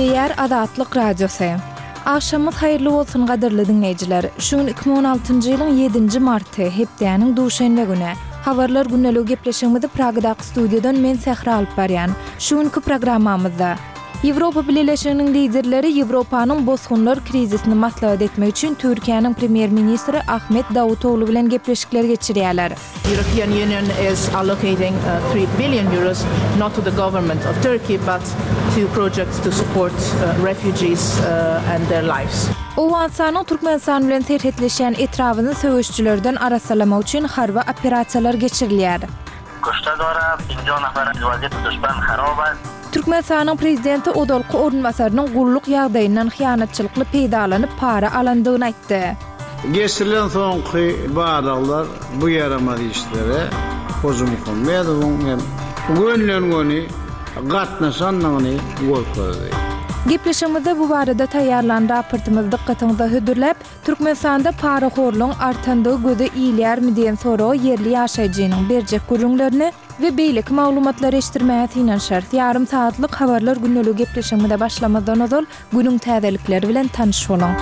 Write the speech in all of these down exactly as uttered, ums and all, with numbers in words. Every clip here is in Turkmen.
Eýär Azatlyk Radiosu. Akşamyz haýyrly bolsun gaderli dinleýijiler. Şuň iki bin on altyncy ýylyň ýedinji marty hepdeniň duşanbe güni. Habarlar günnälik gepleşigimizi Pragdaky studiýadan men Sehra alyp barýan. Şuňky programmamyzda Ýewropa Birleşiginiň liderleri Ýewropanyň bozgunlar krizisini maslahat etmek üçin Türkiýanyň premier ministri Ahmet Davutoglu bilen gepleşikler geçirýärler. European Union is allocating uh, three billion euros not to the government of Turkey but to projects to support uh, refugees uh, and their lives. Owensanyň Türkmenistan bilen terhetleşen etrawyny söwüşçülerden arasalamak üçin harby operasiýalar geçirilýär. Kuşta dora pinjo nafar vaziyet düşman haraba. Türkmenistanyň prezidenti Odolky ornbasarynyň gulluk ýagdaýyndan hyýanatçylykly peýdalanyp para alandygyny aýtdy. Geçirilen soňky baraglar bu ýaramady işlere hojum etmedi. Gönlen göni gatnaşanyny gorkady. Gepleşigimizde bu barada taýýarlan raportymyz dikkatiňizde hödürläp, Türkmenistanda paraxorlugyň artandygy göze iýilýärmi diýen soragy yerli ýaşaýjynyň berjek gurulmaklaryny we beýlik maglumatlary eşitdirmäge synanşar. Ýarym saatlyk habarlar günnälik gepleşigimizde başlamazdan ozal günüň täzelikleri bilen tanyş bolaň.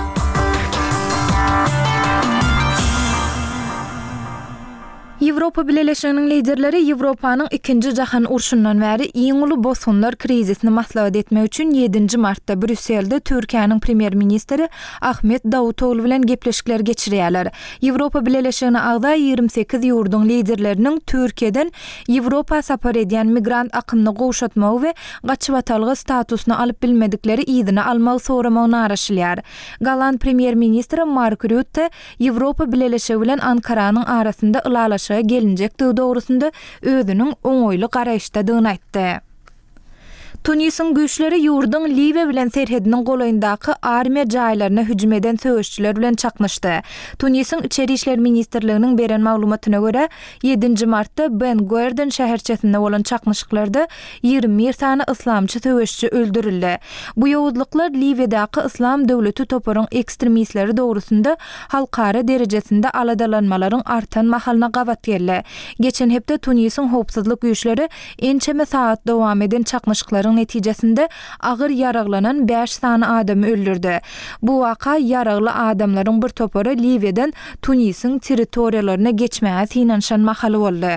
Ýewropa Birleşiginiň liderleri Ýewropanyň ikinji jahan urşundan bäri iň uly bozgunlar krizisini maslahat etmek üçin ýedinji martda Brüsselde Türkiýanyň premier ministri Ahmet Davutoglu bilen gepleşikler geçirýärler. Ýewropa Birleşigine agda ýygrimi sekiz ýurduň liderleriniň Türkiýeden Ýewropa sapar edýän migrant akynyny gowşatmagy we gaçywatalgy statusyny alyp bilmedikleri ýygyny almagy soramagyny araşylýar. Galan premier ministri Mark Rutte Ýewropa Birleşigi bilen Ankaranyň arasynda ılalaşy gelinjekdi dogrusunda özüniň oňoýly garaýşdadygyny aýtdy. Tunisyň güýçleri ýurduň Liwe bilen serhediniň golaýyndaky armiýa jaýlaryna hüjüm eden söwüşçüler bilen çaknyşdy. Tunisyň içeri işler ministrliginiň beren maglumatyna görä, ýedinji martda Ben Guerden şäherçesinde bolan çaknyşyklarda ýygrimi bir sany islamçy söwüşçü öldürildi. Bu ýowuzlyklar Liwedaky islam döwleti toparyň ekstremistleri dogrusunda halkara derejesinde aladalanmalaryň artan mahalyna gawat geldi. Geçen hepde Tunisyň howpsuzlyk güýçleri ençeme saat dowam eden çaknyşyklaryň netijesinde agyr yaraglanan beş sany adamy öldürdi. Bu waka yaragly adamlaryň bir topary Liweden Tunisyň territoriýalaryna geçmäge synanşan mahaly boldy.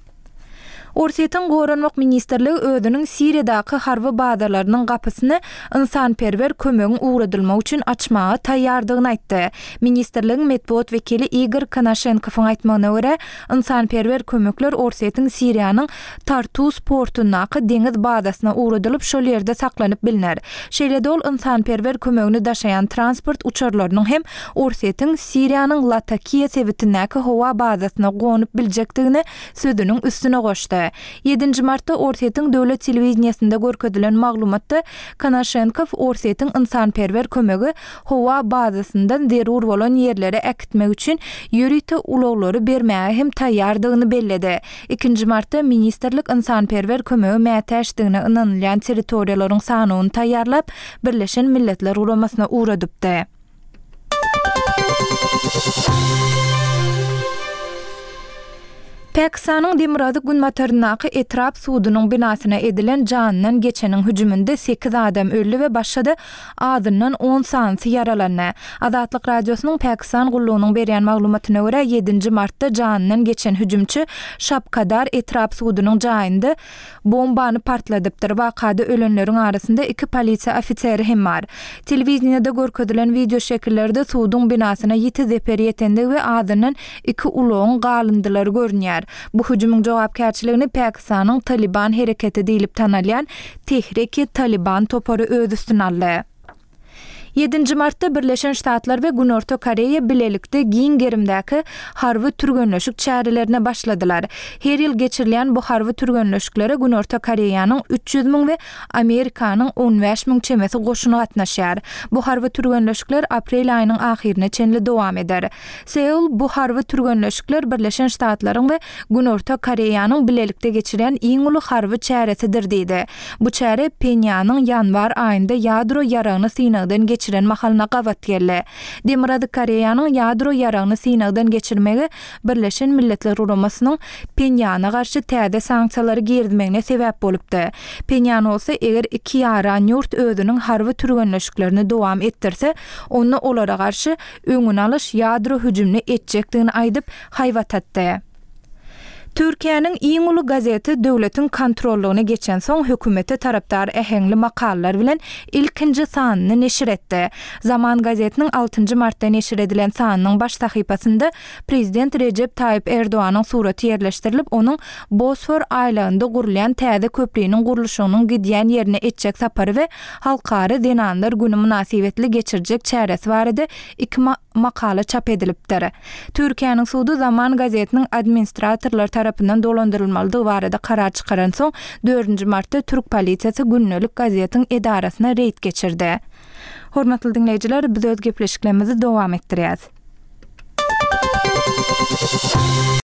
Orsetyn goranmak ministerligi özüniň Siriýadaky harby bazalarynyň gapysyny insanperwer kömegiň uğradylmagy üçin açmagy taýýardygyny aýtdy. Ministerligiň medpuat wekili Igor Konashenkowyň aýtmagyna görä, insanperwer kömekler Orsetyn Siriýanyň Tartus portunaky deňiz bazasyna uğradylyp şol ýerde saklanyp bilinär. Şeýle ol insanperwer kömegini daşaýan transport uçarlarynyň hem Orsetyn Siriýanyň Latakiýa sebitindäki howa bazasyna gonyp biljekdigini sözüniň üstüne goşdy. ýedinji martda Orsetyn döwlet telewizionýasynda görkezdilen maglumatda Konashenkow Orsetyn insanperwer kömegi howa bazasyndan zerur bolan ýerlere äkitmek üçin ýörite uloglary bermäge hem taýýardygyny belledi. ikinji martda ministerlik insanperwer kömegi mätäşdigine ynanylýan territoriýalaryň sanyny taýýarlap Birleşen Milletler Guramasyna uğradypdy. Pakistanyň Demirady gün motorunaky etrap suwunyň binasyna edilen janynyň geçeniň hüjüminde sekiz adam öldü we başga adından on sany yaralandy. Azatlyk radiosynyň Pakistan gullugynyň berýän maglumatyna görä ýedinji martda janynyň geçen hüjümçi Şapkadar etrap suwunyň jaýynda bombany partladypdyr. Wakada ölenleriň arasynda iki polisiýa ofiseri hem bar. Telewizionda görkezdilen video şekillerde suwunyň binasyna ýeti zeper ýetende we adından iki uloň galındylary görünýär. Bu hüjümüň jogapkärçiligini Pakistanyň Taliban hereketi diýilip tanalýan Tehrik-i Taliban topary öz üstüne aldy. ýedinji martda Birleşen Ştatlar we Günorta Koreýa bilelikde giň gerimdäki harby türgenleşik çärelerine başladylar. Her ýyl geçirilen bu harby türgenleşiklere Günorta Koreýanyň üç ýüz miň we Amerikanyň on beş miň çemesi goşuny gatnaşýar. Bu harby türgenleşikler aprel aýynyň ahyrına çenli dowam eder. Seul bu harby türgenleşikler Birleşen Ştatlaryň we Günorta Koreýanyň bilelikde geçirilen iň uly harby çäresidir diýdi. Bu çäre Penýanyň ýanwar aýynda ýadro ýaragyny synagdan geçiren mahalına gabat gelle. Demirad Koreýanyň ýadro ýaragyny synagdan geçirmegi Birleşen Milletler Guramasynyň Penýana garşy täze sanksiýalary girdmegine sebäp bolupdy. Penýan bolsa eger iki ýaran ýurt özüniň harby türgenleşiklerini dowam etdirse, onu olara garşy öňüni alyş ýadro hüjümini etjekdigini aýdyp haýwatatdy. Türkiýanyň iň uly gazeti döwletiň kontrollugyna geçen soň hökümete tarapdar ähengli makallar bilen ilkinji sanyny neşir etdi. Zaman gazetiniň altynjy martda neşir edilen sanynyň baş sahypasynda Prezident Recep Tayyip Erdoğanyň suraty ýerleşdirilip, onuň Bosfor aýlagynda gurulýan täze köprüýiniň gurulşynyň gidýän ýerine etjek sapary we halkary denanlar güni münasibetli geçirjek çäresi barady iki ma- makala çap edilipdir. Türkiýanyň sudy Zaman gazetiniň administratorlar tarapyndan dolandyrylmalydygy barada karar çykaran soň dördünji martda Türk polisiýasy Günnelik gazetiň edarasyna reýd geçirdi. Hormatly dinleýijiler, biz öz gepleşiklerimizi dowam etdirýäs.